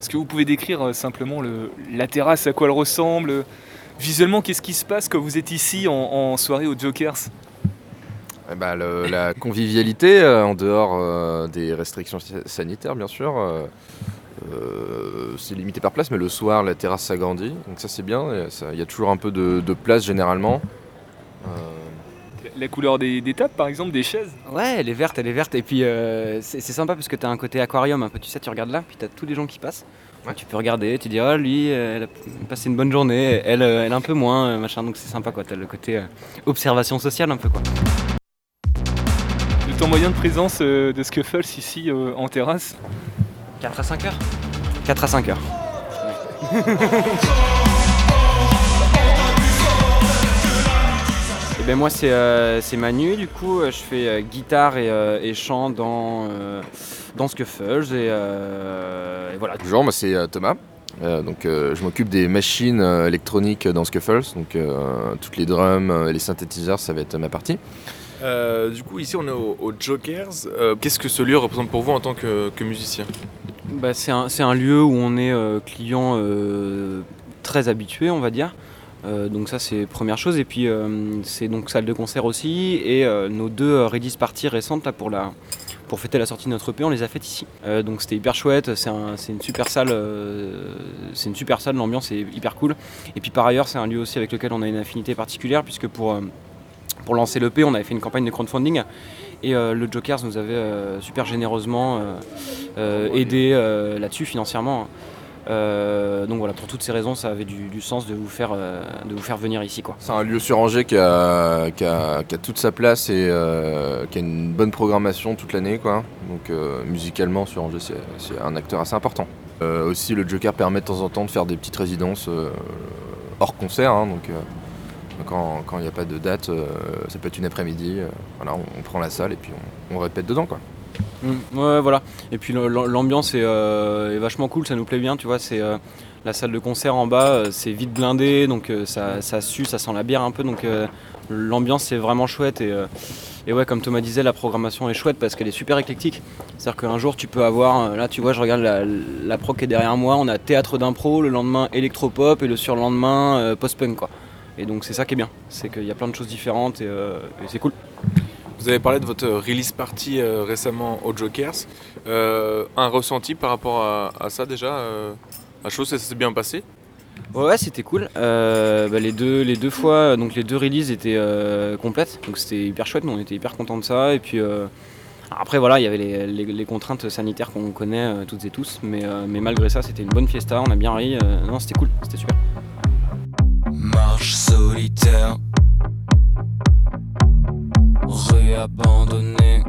Est-ce que vous pouvez décrire simplement la terrasse, à quoi elle ressemble? Visuellement, qu'est-ce qui se passe quand vous êtes ici en soirée au Jokers? La convivialité en dehors des restrictions sanitaires, bien sûr. C'est limité par place, mais le soir, la terrasse s'agrandit, donc ça c'est bien. Il y a toujours un peu de place généralement. La couleur des tables, par exemple, des chaises? Ouais, elle est verte, et puis c'est sympa parce que t'as un côté aquarium un peu, tu sais, tu regardes là, puis t'as tous les gens qui passent. Ouais. Tu peux regarder, tu dis, oh lui, elle a passé une bonne journée, elle un peu moins, machin, donc c'est sympa quoi, t'as le côté observation sociale un peu quoi. Le temps moyen de présence de Scuffles ici en terrasse? 4 à 5 heures. 4 à 5 heures. Ouais. Et ben moi c'est Manu, du coup je fais guitare et chant dans Scuffles et voilà. Bonjour, moi c'est Thomas. Je m'occupe des machines électroniques dans Scuffles, donc toutes les drums, les synthétiseurs, ça va être ma partie. Du coup, ici on est au Jokers. Qu'est-ce que ce lieu représente pour vous en tant que musicien? C'est un lieu où on est client très habitué, on va dire. Donc ça c'est première chose, et puis c'est donc salle de concert aussi, et nos 2 release parties récentes là, pour fêter la sortie de notre EP, on les a faites ici. Donc c'était hyper chouette, c'est une super salle, l'ambiance est hyper cool. Et puis par ailleurs c'est un lieu aussi avec lequel on a une affinité particulière, puisque pour lancer l'EP on avait fait une campagne de crowdfunding, et le Jokers nous avait super généreusement aidé là-dessus financièrement. Donc voilà, pour toutes ces raisons, ça avait du sens de vous faire venir ici quoi. C'est un lieu sur Angers qui a toute sa place et qui a une bonne programmation toute l'année quoi. Donc musicalement sur Angers c'est un acteur assez important. Aussi le Joker permet de temps en temps de faire des petites résidences hors concert, hein, donc quand il n'y a pas de date, ça peut être une après-midi, voilà, on prend la salle et puis on répète dedans quoi. Ouais voilà, et puis l'ambiance est vachement cool, ça nous plaît bien, tu vois, c'est la salle de concert en bas, c'est vite blindé, donc ça sue, ça sent la bière un peu, donc l'ambiance c'est vraiment chouette, et ouais, comme Thomas disait, la programmation est chouette parce qu'elle est super éclectique. C'est-à-dire qu'un jour tu peux avoir, là tu vois, je regarde la prog qui est derrière moi, on a théâtre d'impro, le lendemain électropop et le surlendemain post-punk quoi. Et donc c'est ça qui est bien, c'est qu'il y a plein de choses différentes et c'est cool. Vous avez parlé de votre release party récemment au Jokers. Un ressenti par rapport à ça déjà la chose, ça s'est bien passé? Ouais, c'était cool. Les deux fois, donc les 2 releases étaient complètes, donc c'était hyper chouette, nous on était hyper contents de ça. Et puis après voilà, il y avait les contraintes sanitaires qu'on connaît toutes et tous, mais malgré ça c'était une bonne fiesta, on a bien ri, non c'était cool, c'était super. Marche solitaire, rue abandonnée,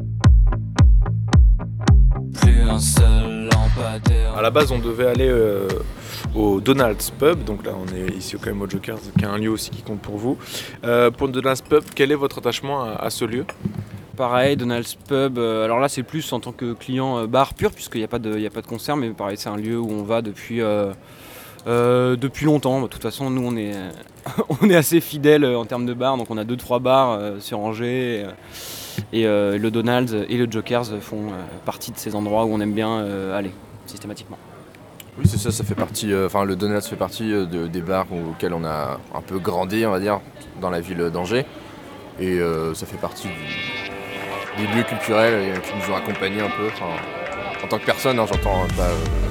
plus un seul lampadaire. À la base, on devait aller au Donald's Pub, donc là on est ici quand même au Jokers, qui est un lieu aussi qui compte pour vous. Pour le Donald's Pub, quel est votre attachement à ce lieu? Pareil, Donald's Pub, alors là c'est plus en tant que client bar pur, puisqu'il n'y a pas de concert, mais pareil c'est un lieu où on va depuis longtemps. De toute façon nous on est assez fidèles en termes de bars, donc on a 2-3 bars sur Angers, et le Donald's et le Jokers font partie de ces endroits où on aime bien aller systématiquement. Oui c'est ça, ça fait partie, le Donald's fait partie des bars auxquels on a un peu grandi, on va dire, dans la ville d'Angers, et ça fait partie des lieux culturels qui nous ont accompagnés un peu, en tant que personne, hein, j'entends pas